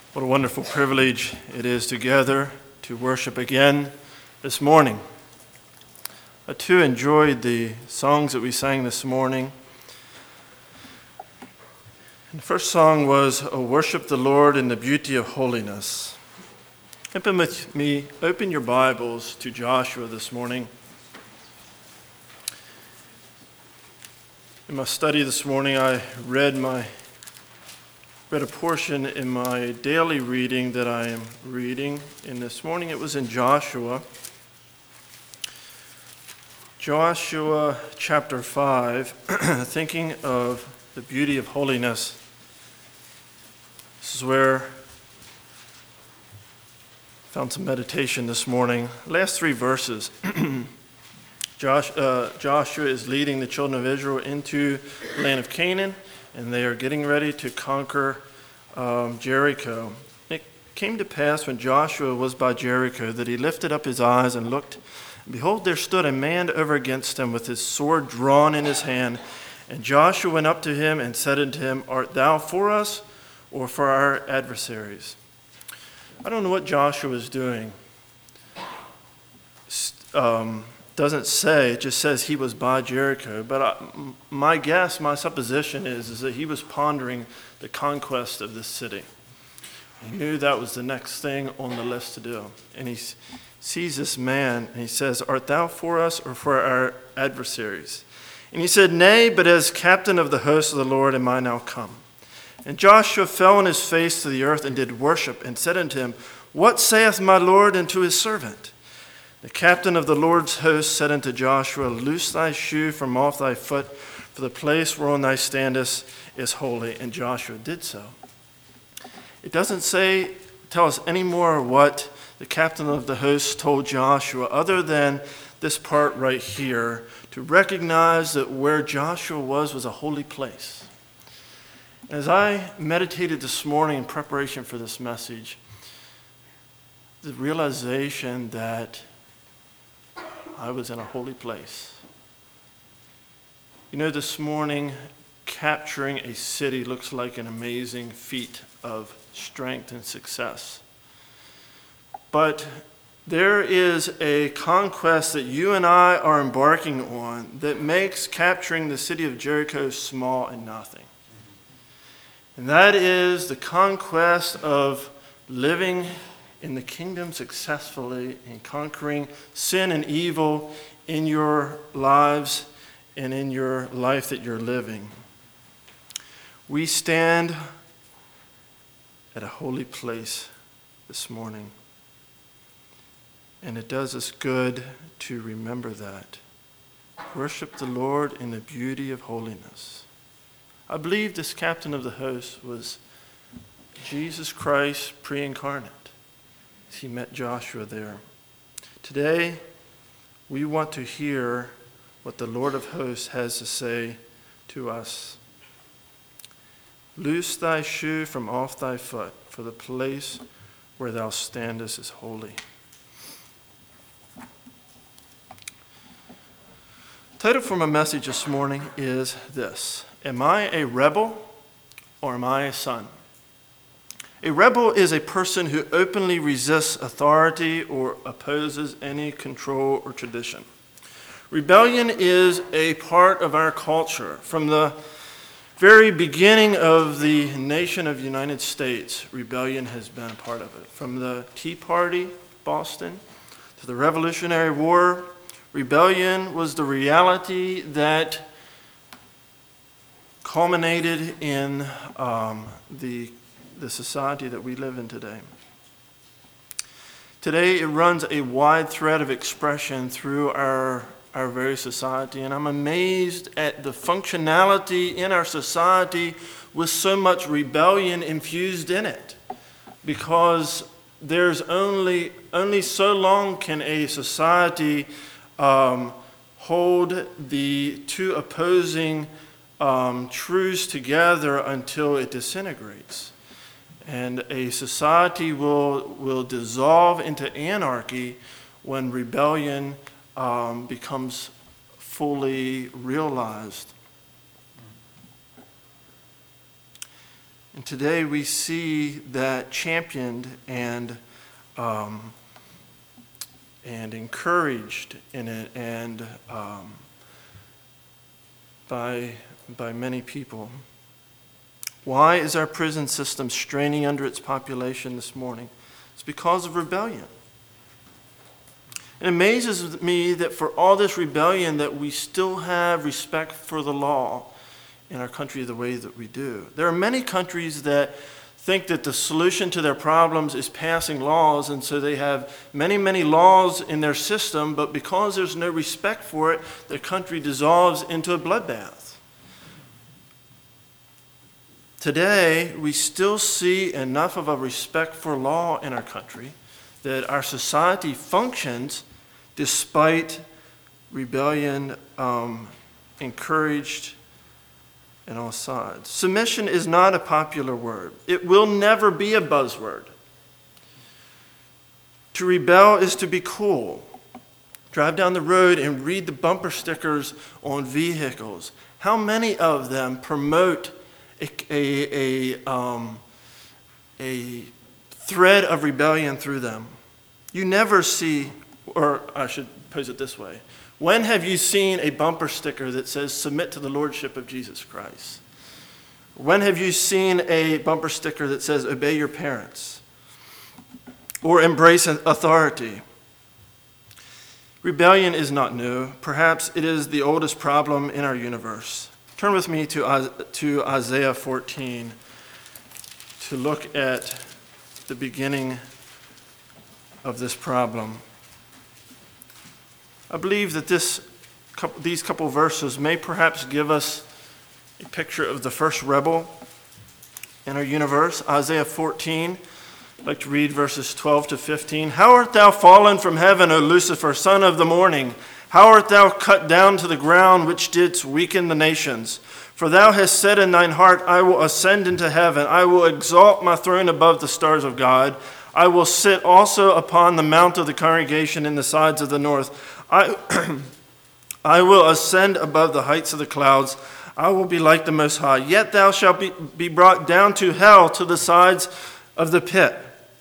What a wonderful privilege it is to gather to worship again this morning. I too enjoyed the songs that we sang this morning. And the first song was, "O Worship the Lord in the Beauty of Holiness." Open with me, open your Bibles to Joshua this morning. In my study this morning, I read a portion in my daily reading that I am reading. And this morning it was in Joshua. Joshua chapter 5, thinking of the beauty of holiness. This is where I found some meditation this morning. Last three verses. Joshua is leading the children of Israel into the land of Canaan, and they are getting ready to conquer Jericho. It came to pass when Joshua was by Jericho that he lifted up his eyes and looked, and behold, there stood a man over against him with his sword drawn in his hand. And Joshua went up to him and said unto him, "Art thou for us or for our adversaries?" I don't know what Joshua was doing. Doesn't say, it just says he was by Jericho. But my guess, my supposition is that he was pondering the conquest of this city. He knew that was the next thing on the list to do. And he sees this man and he says, "Art thou for us or for our adversaries?" And he said, "Nay, but as captain of the host of the Lord am I now come." And Joshua fell on his face to the earth and did worship and said unto him, "What saith my Lord unto his servant?" The captain of the Lord's host said unto Joshua, "Loose thy shoe from off thy foot, for the place whereon thou standest is holy." And Joshua did so. It doesn't tell us any more what the captain of the host told Joshua, other than this part right here, to recognize that where Joshua was a holy place. As I meditated this morning in preparation for this message, the realization that I was in a holy place. You know, this morning, capturing a city looks like an amazing feat of strength and success. But there is a conquest that you and I are embarking on that makes capturing the city of Jericho small and nothing. And that is the conquest of living in the kingdom successfully and conquering sin and evil in your lives and in your life that you're living. We stand at a holy place this morning. And it does us good to remember that. Worship the Lord in the beauty of holiness. I believe this captain of the host was Jesus Christ pre-incarnate. He met Joshua there. Today, we want to hear what the Lord of hosts has to say to us. Loose thy shoe from off thy foot, for the place where thou standest is holy. The title for my message this morning is this: Am I a rebel or am I a son? A rebel is a person who openly resists authority or opposes any control or tradition. Rebellion is a part of our culture. From the very beginning of the nation of the United States, rebellion has been a part of it. From the Tea Party, Boston, to the Revolutionary War, rebellion was the reality that culminated in the society that we live in today. Today, it runs a wide thread of expression through our very society, and I'm amazed at the functionality in our society with so much rebellion infused in it, because there's only so long can a society hold the two opposing truths together until it disintegrates. And a society will dissolve into anarchy when rebellion becomes fully realized. And today we see that championed and encouraged in it, and by many people. Why is our prison system straining under its population this morning? It's because of rebellion. It amazes me that for all this rebellion that we still have respect for the law in our country the way that we do. There are many countries that think that the solution to their problems is passing laws, and so they have many, many laws in their system, but because there's no respect for it, their country dissolves into a bloodbath. Today, we still see enough of a respect for law in our country that our society functions despite rebellion encouraged on all sides. Submission is not a popular word. It will never be a buzzword. To rebel is to be cool. Drive down the road and read the bumper stickers on vehicles. How many of them promote a thread of rebellion through them? You never see, or I should pose it this way. When have you seen a bumper sticker that says, submit to the Lordship of Jesus Christ? When have you seen a bumper sticker that says, obey your parents? Or embrace authority? Rebellion is not new. Perhaps it is the oldest problem in our universe. Turn with me to Isaiah 14 to look at the beginning of this problem. I believe that these couple verses may perhaps give us a picture of the first rebel in our universe. Isaiah 14, I'd like to read verses 12 to 15. How art thou fallen from heaven, O Lucifer, son of the morning? How art thou cut down to the ground, which didst weaken the nations? For thou hast said in thine heart, I will ascend into heaven. I will exalt my throne above the stars of God. I will sit also upon the mount of the congregation in the sides of the north. I will ascend above the heights of the clouds. I will be like the Most High. Yet thou shalt be brought down to hell, to the sides of the pit.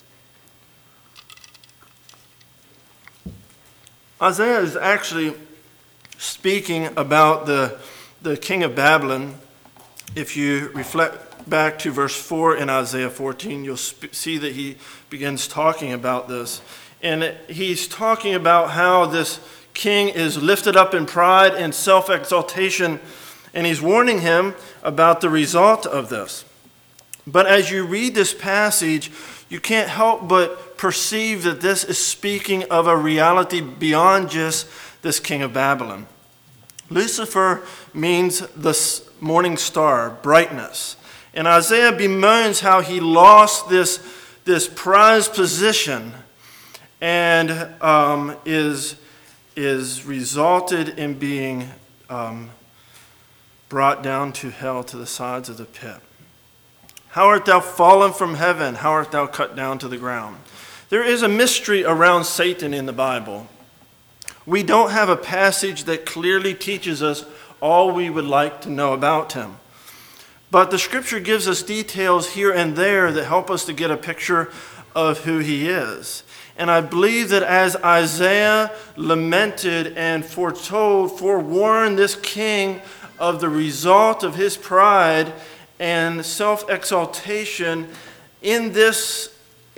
Isaiah is actually speaking about the king of Babylon. If you reflect back to verse 4 in Isaiah 14, you'll see that he begins talking about this. And he's talking about how this king is lifted up in pride and self-exaltation, and he's warning him about the result of this. But as you read this passage, you can't help but perceive that this is speaking of a reality beyond just this king of Babylon. Lucifer means the morning star, brightness. And Isaiah bemoans how he lost this prized position and is resulted in being brought down to hell, to the sides of the pit. How art thou fallen from heaven? How art thou cut down to the ground? There is a mystery around Satan in the Bible. We don't have a passage that clearly teaches us all we would like to know about him. But the scripture gives us details here and there that help us to get a picture of who he is. And I believe that as Isaiah lamented and forewarned this king of the result of his pride and self-exaltation, in this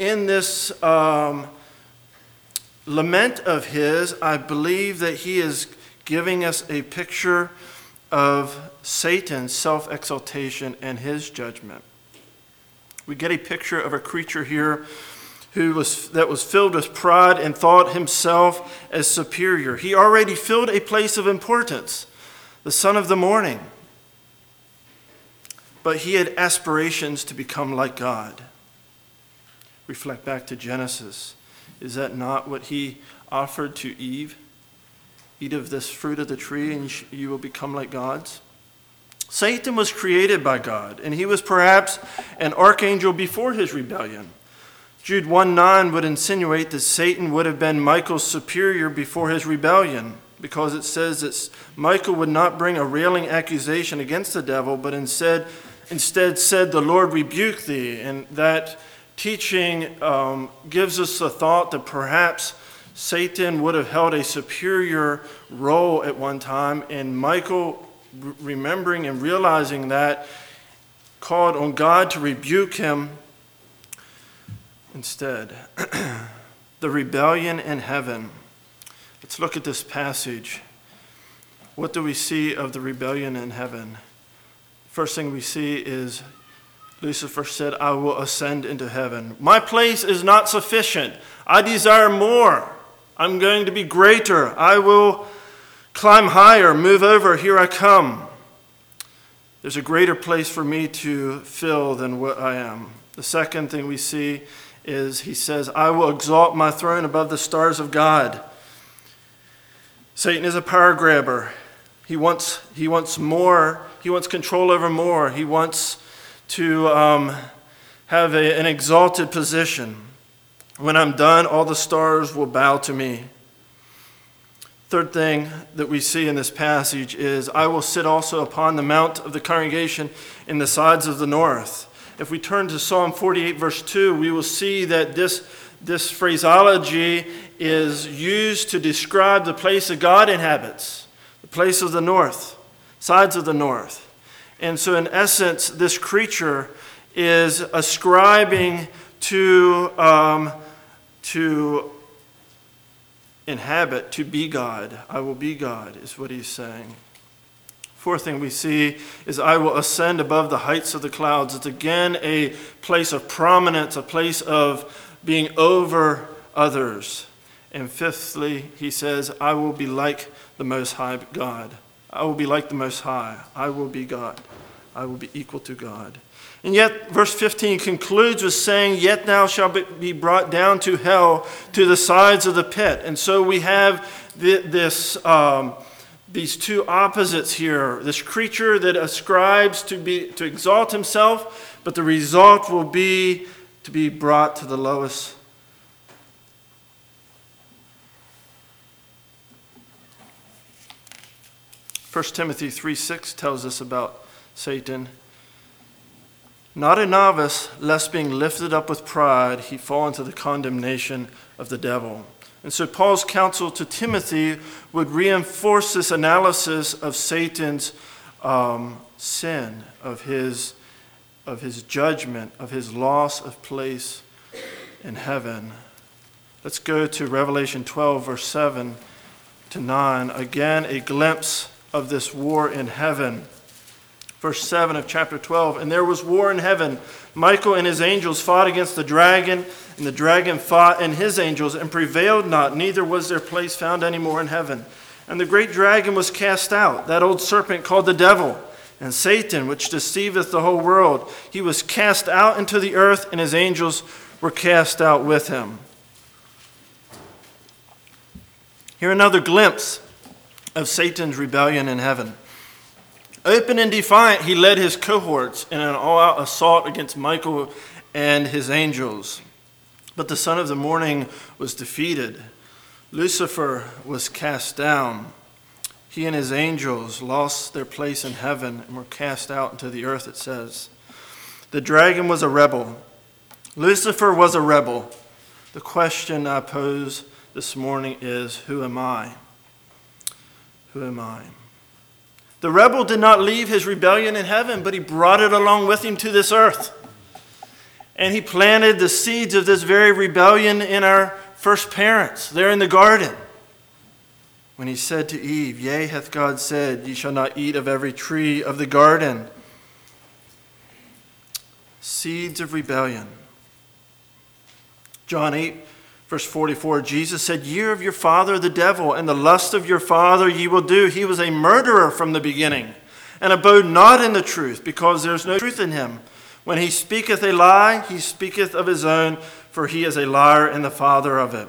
lament of his, I believe that he is giving us a picture of Satan's self-exaltation and his judgment. We get a picture of a creature here that was filled with pride and thought himself as superior. He already filled a place of importance, the son of the morning. But he had aspirations to become like God. Reflect back to Genesis. Is that not what he offered to Eve? Eat of this fruit of the tree and you will become like gods. Satan was created by God, and he was perhaps an archangel before his rebellion. Jude 1:9 would insinuate that Satan would have been Michael's superior before his rebellion, because it says that Michael would not bring a railing accusation against the devil, but instead instead said, "The Lord rebuke thee." And that teaching gives us the thought that perhaps Satan would have held a superior role at one time, and Michael, remembering and realizing that, called on God to rebuke him instead. The rebellion in heaven. Let's look at this passage. What do we see of the rebellion in heaven? First thing we see is Lucifer said, "I will ascend into heaven. My place is not sufficient. I desire more. I'm going to be greater. I will climb higher, move over. Here I come. There's a greater place for me to fill than what I am." The second thing we see is he says, "I will exalt my throne above the stars of God." Satan is a power grabber. He wants more. He wants control over more. He wants to have an exalted position. When I'm done, all the stars will bow to me. Third thing that we see in this passage is, "I will sit also upon the mount of the congregation in the sides of the north." If we turn to Psalm 48, verse 2, we will see that this phraseology is used to describe the place that God inhabits, the place of the north, sides of the north. And so in essence, this creature is ascribing to inhabit, to be God. I will be God, is what he's saying. Fourth thing we see is, "I will ascend above the heights of the clouds." It's again a place of prominence, a place of being over others. And fifthly, he says, "I will be like the Most High God." I will be like the Most High. I will be God. I will be equal to God. And yet, verse 15 concludes with saying, "Yet thou shalt be brought down to hell, to the sides of the pit." And so we have these two opposites here. This creature that ascribes to exalt himself, but the result will be to be brought to the lowest. First Timothy 3:6 tells us about Satan. "Not a novice, lest being lifted up with pride, he fall into the condemnation of the devil." And so Paul's counsel to Timothy would reinforce this analysis of Satan's sin, of his judgment, of his loss of place in heaven. Let's go to Revelation 12, verse 7 to 9. Again, a glimpse of this war in heaven. Verse 7 of chapter 12, "And there was war in heaven. Michael and his angels fought against the dragon, and the dragon fought and his angels, and prevailed not, neither was their place found any more in heaven. And the great dragon was cast out, that old serpent called the devil, and Satan, which deceiveth the whole world. He was cast out into the earth, and his angels were cast out with him." Here another glimpse of Satan's rebellion in heaven. Open and defiant, he led his cohorts in an all-out assault against Michael and his angels. But the son of the morning was defeated. Lucifer was cast down. He and his angels lost their place in heaven and were cast out into the earth, it says. The dragon was a rebel. Lucifer was a rebel. The question I pose this morning is, who am I? Who am I? The rebel did not leave his rebellion in heaven, but he brought it along with him to this earth. And he planted the seeds of this very rebellion in our first parents, there in the garden. When he said to Eve, "Yea, hath God said, ye shall not eat of every tree of the garden." Seeds of rebellion. John 8, verse 44, Jesus said, "Ye are of your father the devil, and the lust of your father ye will do. He was a murderer from the beginning, and abode not in the truth, because there is no truth in him. When he speaketh a lie, he speaketh of his own, for he is a liar and the father of it."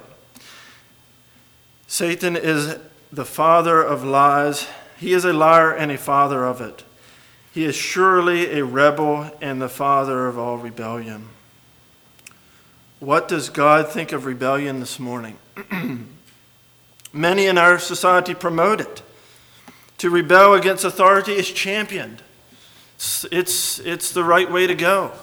Satan is the father of lies. He is a liar and a father of it. He is surely a rebel and the father of all rebellion. What does God think of rebellion this morning? Many in our society promote it. To rebel against authority is championed. It's the right way to go.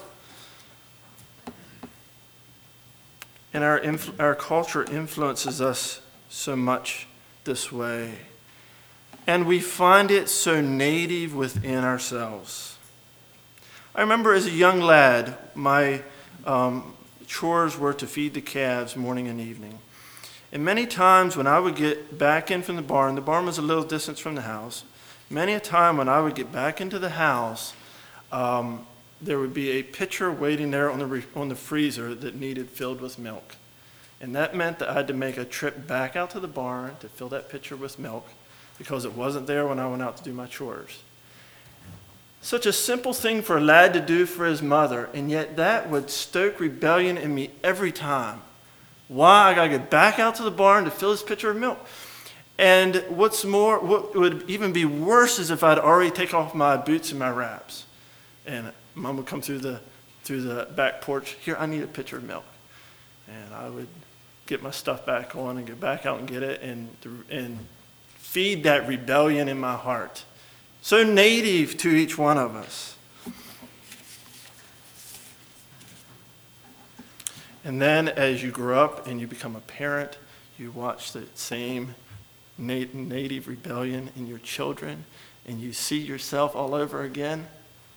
And our culture influences us so much this way. And we find it so native within ourselves. I remember as a young lad, my chores were to feed the calves morning and evening. And many times when I would get back in from the barn was a little distance from the house. Many a time when I would get back into the house, there would be a pitcher waiting there on the freezer that needed filled with milk. And that meant that I had to make a trip back out to the barn to fill that pitcher with milk because it wasn't there when I went out to do my chores. Such a simple thing for a lad to do for his mother, and yet that would stoke rebellion in me every time. Why? I got to get back out to the barn to fill this pitcher of milk. And what's more, what would even be worse is if I'd already taken off my boots and my wraps. And Mom would come through the back porch. Here, I need a pitcher of milk. And I would get my stuff back on and get back out and get it and feed that rebellion in my heart. So native to each one of us. And then as you grow up and you become a parent, you watch the same native rebellion in your children, and you see yourself all over again.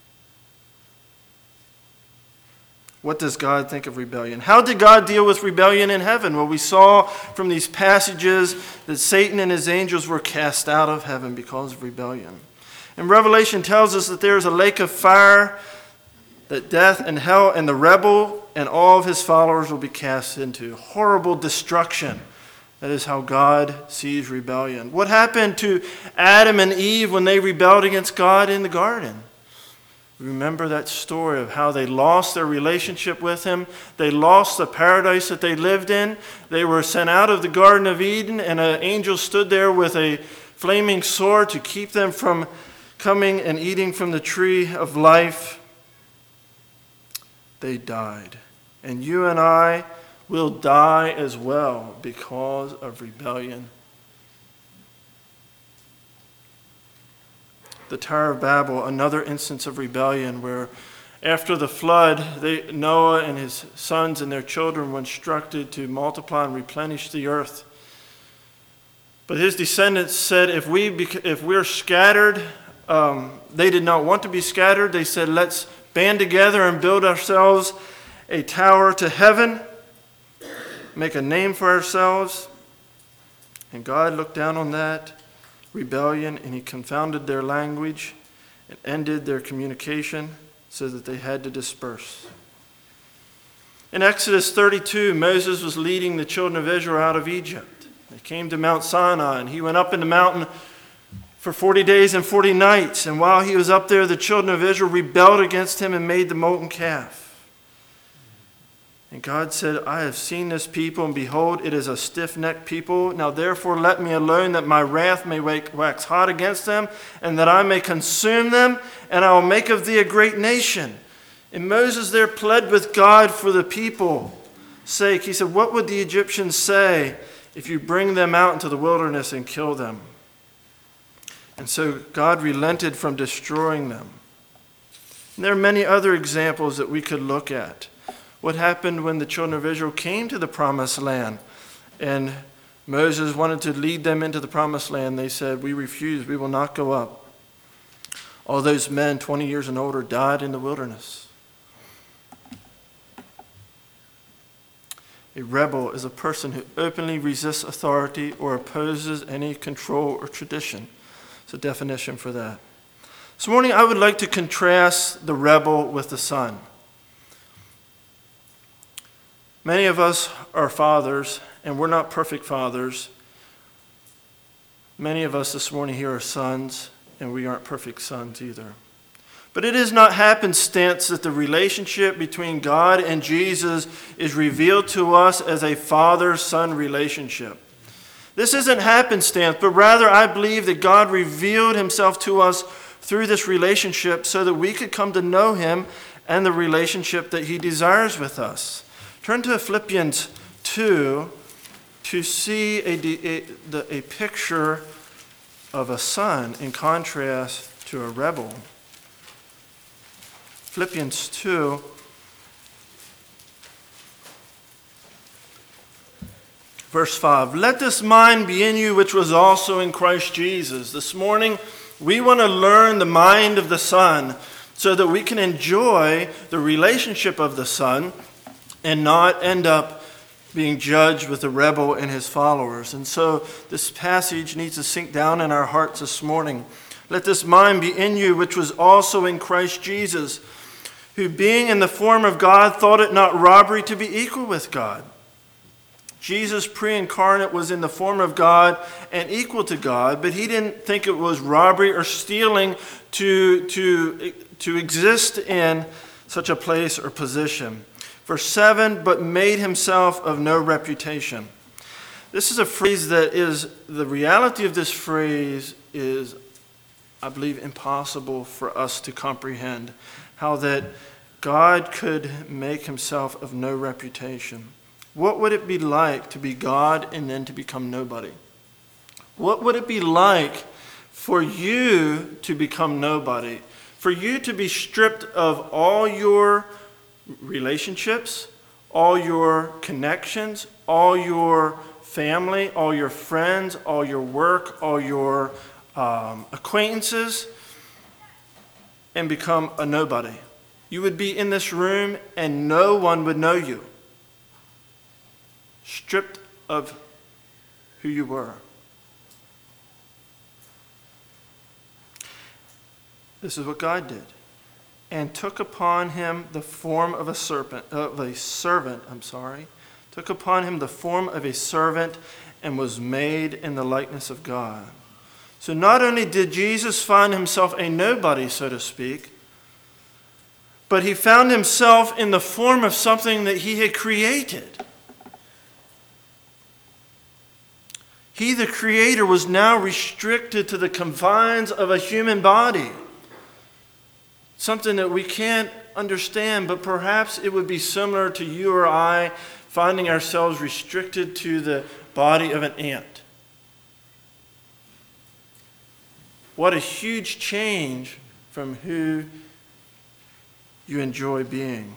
What does God think of rebellion? How did God deal with rebellion in heaven? Well, we saw from these passages that Satan and his angels were cast out of heaven because of rebellion. And Revelation tells us that there is a lake of fire, that death and hell and the rebel and all of his followers will be cast into horrible destruction. That is how God sees rebellion. What happened to Adam and Eve when they rebelled against God in the garden? Remember that story of how they lost their relationship with him. They lost the paradise that they lived in. They were sent out of the Garden of Eden, and an angel stood there with a flaming sword to keep them from coming and eating from the tree of life. They died. And you and I will die as well because of rebellion. The Tower of Babel, another instance of rebellion where after the flood, Noah and his sons and their children were instructed to multiply and replenish the earth. But his descendants said, if we're scattered, they did not want to be scattered. They said, let's band together and build ourselves a tower to heaven, make a name for ourselves. And God looked down on that rebellion, and he confounded their language and ended their communication so that they had to disperse. In Exodus 32, Moses was leading the children of Israel out of Egypt. They came to Mount Sinai, and he went up in the mountain for 40 days and 40 nights. And while he was up there, the children of Israel rebelled against him and made the molten calf. And God said, I have seen this people, and behold, it is a stiff-necked people. Now therefore let me alone, that my wrath may wax hot against them, and that I may consume them, and I will make of thee a great nation. And Moses there pled with God for the people's sake. He said, what would the Egyptians say if you bring them out into the wilderness and kill them? And so God relented from destroying them. And there are many other examples that we could look at. What happened when the children of Israel came to the promised land and Moses wanted to lead them into the promised land? They said, we refuse, we will not go up. All those men 20 years and older died in the wilderness. A rebel is a person who openly resists authority or opposes any control or tradition. It's a definition for that. This morning I would like to contrast the rebel with the son. Many of us are fathers, and we're not perfect fathers. Many of us this morning here are sons, and we aren't perfect sons either. But it is not happenstance that the relationship between God and Jesus is revealed to us as a father-son relationship. This isn't happenstance, but rather I believe that God revealed himself to us through this relationship so that we could come to know him and the relationship that he desires with us. Turn to Philippians 2 to see a picture of a son in contrast to a rebel. Philippians 2. Verse 5, let this mind be in you which was also in Christ Jesus. This morning, we want to learn the mind of the Son so that we can enjoy the relationship of the Son and not end up being judged with the rebel and his followers. And so this passage needs to sink down in our hearts this morning. Let this mind be in you which was also in Christ Jesus, who being in the form of God thought it not robbery to be equal with God. Jesus pre-incarnate was in the form of God and equal to God, but he didn't think it was robbery or stealing to exist in such a place or position. Verse 7, but made himself of no reputation. This is a phrase that is, the reality of this phrase is, I believe, impossible for us to comprehend. How that God could make himself of no reputation. What would it be like to be God and then to become nobody? What would it be like for you to become nobody? For you to be stripped of all your relationships, all your connections, all your family, all your friends, all your work, all your acquaintances, and become a nobody. You would be in this room and no one would know you. Stripped of who you were. This is what God did. And took upon him the form of a servant. Took upon him the form of a servant and was made in the likeness of God. So not only did Jesus find himself a nobody, so to speak, but he found himself in the form of something that he had created. He, the Creator, was now restricted to the confines of a human body. Something that we can't understand, but perhaps it would be similar to you or I finding ourselves restricted to the body of an ant. What a huge change from who you enjoy being.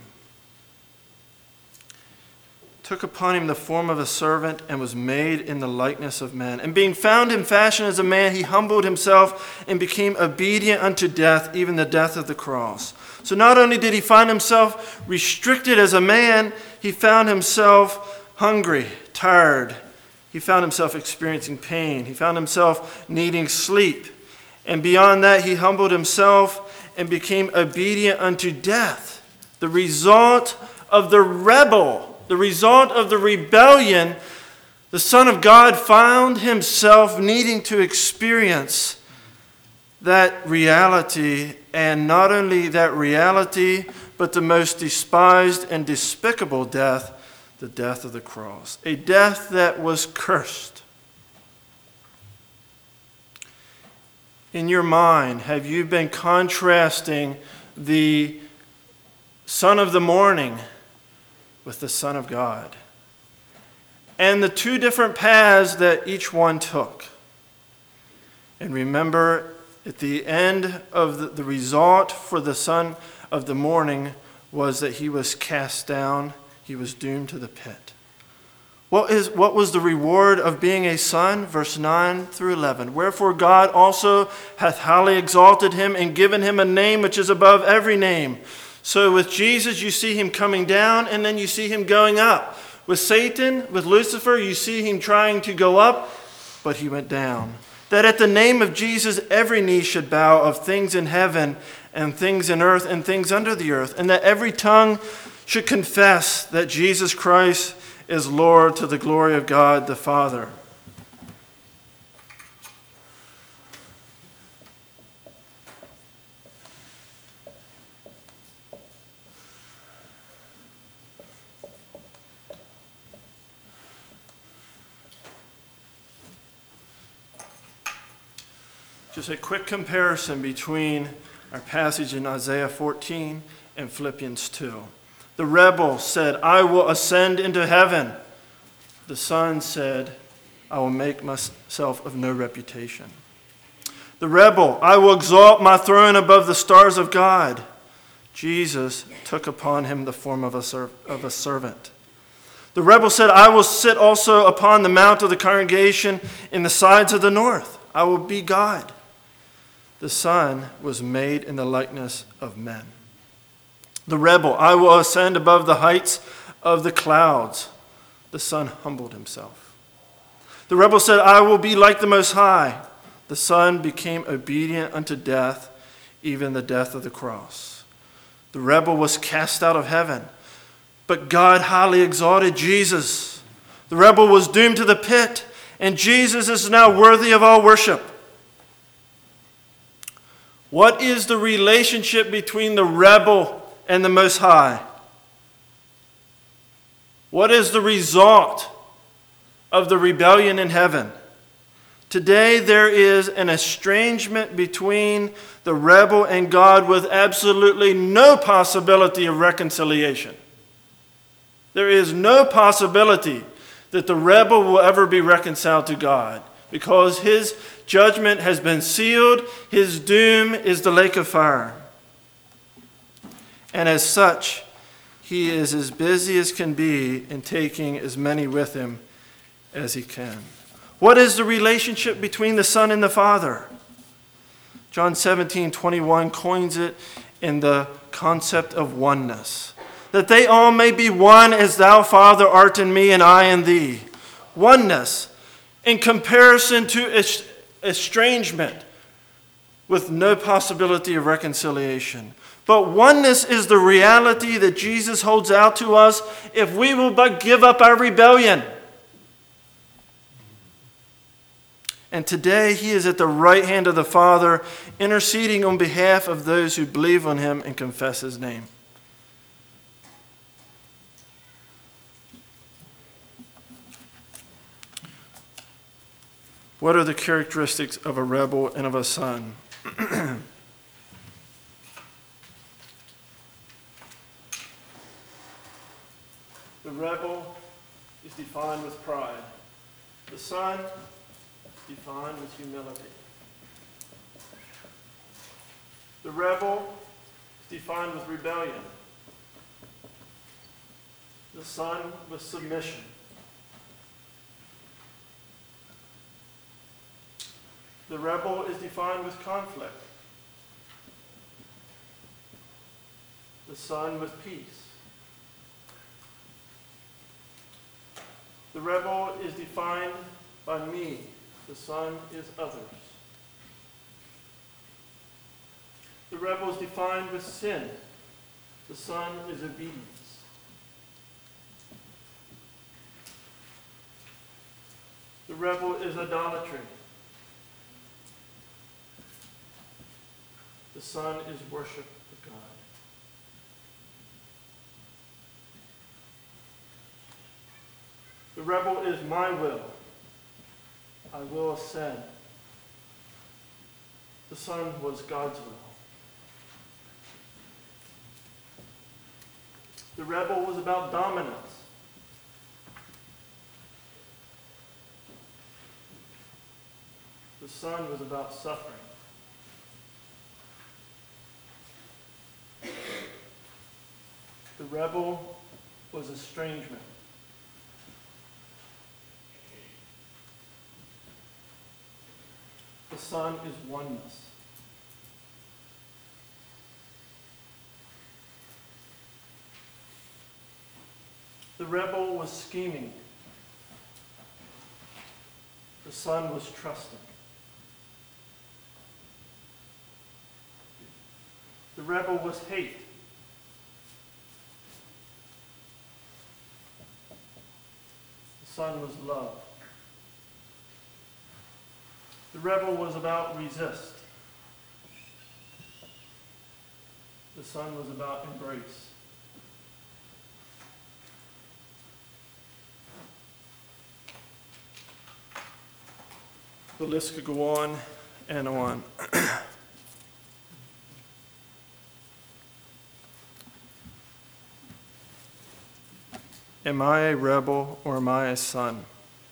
Took upon him the form of a servant and was made in the likeness of men. And being found in fashion as a man, he humbled himself and became obedient unto death, even the death of the cross. So not only did he find himself restricted as a man, he found himself hungry, tired. He found himself experiencing pain. He found himself needing sleep. And beyond that, he humbled himself and became obedient unto death. The result of the rebellion, the Son of God found himself needing to experience that reality, and not only that reality, but the most despised and despicable death, the death of the cross. A death that was cursed. In your mind, have you been contrasting the Son of the morning with the Son of God, and the two different paths that each one took? And remember, at the end of the result for the Son of the morning was that he was cast down, he was doomed to the pit. What was the reward of being a son? Verse 9 through 11. Wherefore God also hath highly exalted him and given him a name which is above every name. So with Jesus, you see him coming down, and then you see him going up. With Satan, with Lucifer, you see him trying to go up, but he went down. That at the name of Jesus, every knee should bow, of things in heaven and things in earth and things under the earth, and that every tongue should confess that Jesus Christ is Lord, to the glory of God the Father. Just a quick comparison between our passage in Isaiah 14 and Philippians 2. The rebel said, I will ascend into heaven. The son said, I will make myself of no reputation. The rebel, I will exalt my throne above the stars of God. Jesus took upon him the form of a servant. The rebel said, I will sit also upon the mount of the congregation in the sides of the north. I will be God. The Son was made in the likeness of men. The rebel, I will ascend above the heights of the clouds. The Son humbled himself. The rebel said, I will be like the Most High. The Son became obedient unto death, even the death of the cross. The rebel was cast out of heaven, but God highly exalted Jesus. The rebel was doomed to the pit, and Jesus is now worthy of all worship. What is the relationship between the rebel and the Most High? What is the result of the rebellion in heaven? Today there is an estrangement between the rebel and God with absolutely no possibility of reconciliation. There is no possibility that the rebel will ever be reconciled to God because his judgment has been sealed. His doom is the lake of fire. And as such, he is as busy as can be in taking as many with him as he can. What is the relationship between the Son and the Father? John 17:21 coins it in the concept of oneness. That they all may be one as thou, Father, art in me and I in thee. Oneness in comparison to estrangement with no possibility of reconciliation. But oneness is the reality that Jesus holds out to us if we will but give up our rebellion. And today he is at the right hand of the Father, interceding on behalf of those who believe on him and confess his name. What are the characteristics of a rebel and of a son? The rebel is defined with pride. The son is defined with humility. The rebel is defined with rebellion. The son with submission. The rebel is defined with conflict. The son with peace. The rebel is defined by me. The son is others. The rebel is defined with sin. The son is obedience. The rebel is idolatry. The son is worship of God. The rebel is my will. I will ascend. The son was God's will. The rebel was about dominance. The son was about suffering. The rebel was estrangement. The son is oneness. The rebel was scheming. The son was trusting. The rebel was hate. The son was love. The rebel was about resist. The son was about embrace. The list could go on and on. Am I a rebel or am I a son?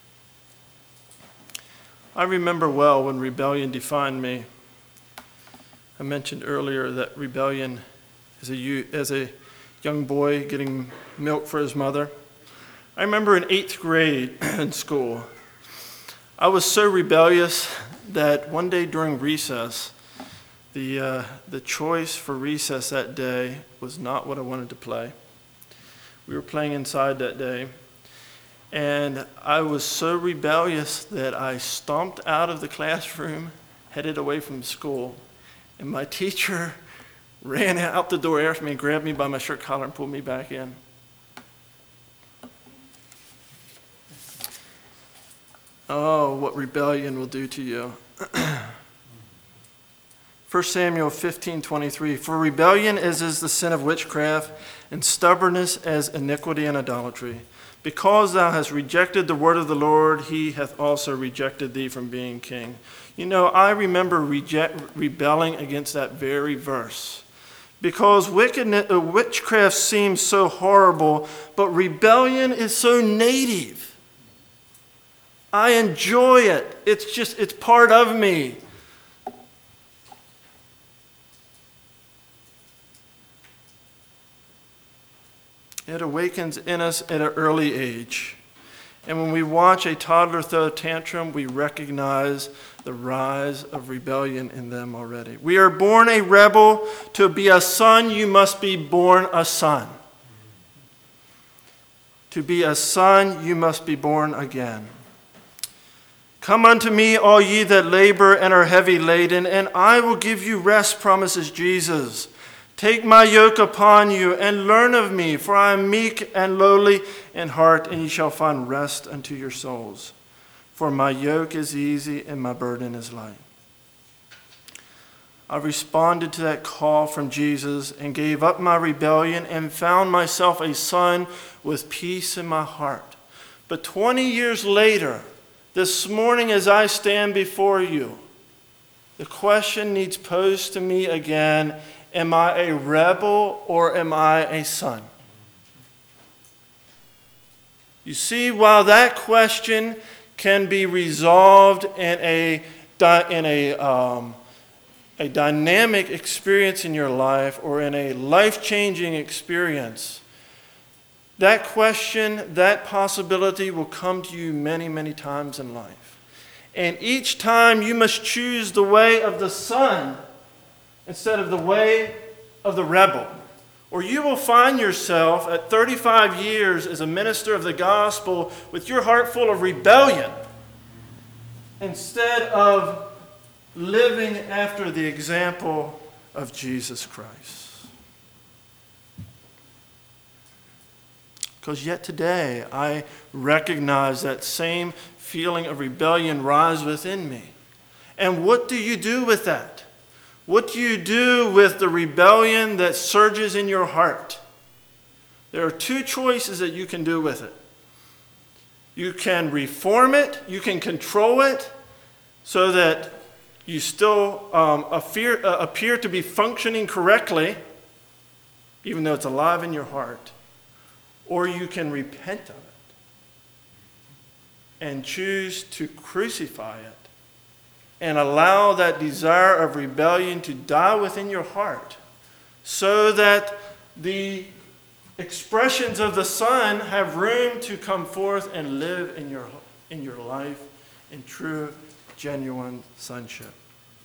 I remember well when rebellion defined me. I mentioned earlier that rebellion as a young boy getting milk for his mother. I remember in 8th grade in school, I was so rebellious that one day during recess, the choice for recess that day was not what I wanted to play. We were playing inside that day, and I was so rebellious that I stomped out of the classroom, headed away from school, and my teacher ran out the door after me, grabbed me by my shirt collar, and pulled me back in. Oh, what rebellion will do to you. 1 Samuel 15:23, for rebellion is the sin of witchcraft, and stubbornness as iniquity and idolatry. Because thou hast rejected the word of the Lord, he hath also rejected thee from being king. You know, I remember rebelling against that very verse. Because witchcraft seems so horrible, but rebellion is so native. I enjoy it. It's part of me. It awakens in us at an early age. And when we watch a toddler throw a tantrum, we recognize the rise of rebellion in them already. We are born a rebel. To be a son, you must be born a son. To be a son, you must be born again. Come unto me, all ye that labor and are heavy laden, and I will give you rest, promises Jesus. Take my yoke upon you and learn of me, for I am meek and lowly in heart, and ye shall find rest unto your souls. For my yoke is easy and my burden is light. I responded to that call from Jesus and gave up my rebellion and found myself a son with peace in my heart. But 20 years later, this morning as I stand before you, the question needs posed to me again, am I a rebel or am I a son? You see, while that question can be resolved in a dynamic experience in your life or in a life-changing experience, that question, that possibility will come to you many, many times in life. And each time you must choose the way of the son instead of the way of the rebel. Or you will find yourself at 35 years as a minister of the gospel with your heart full of rebellion instead of living after the example of Jesus Christ. Because yet today I recognize that same feeling of rebellion rise within me. And what do you do with that? What do you do with the rebellion that surges in your heart? There are two choices that you can do with it. You can reform it, you can control it so that you still appear to be functioning correctly, even though it's alive in your heart. Or you can repent of it and choose to crucify it and allow that desire of rebellion to die within your heart so that the expressions of the Son have room to come forth and live in your life in true, genuine sonship.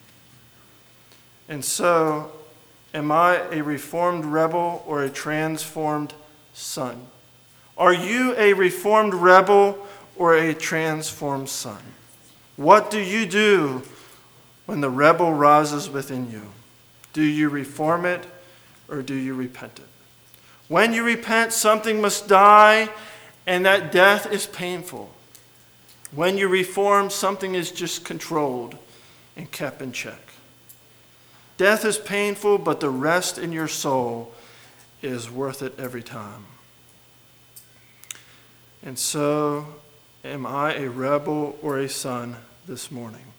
And so, am I a reformed rebel or a transformed son? Are you a reformed rebel or a transformed son? What do you do when the rebel rises within you? Do you reform it or do you repent it? When you repent, something must die, and that death is painful. When you reform, something is just controlled and kept in check. Death is painful, but the rest in your soul is worth it every time. And so, am I a rebel or a son this morning?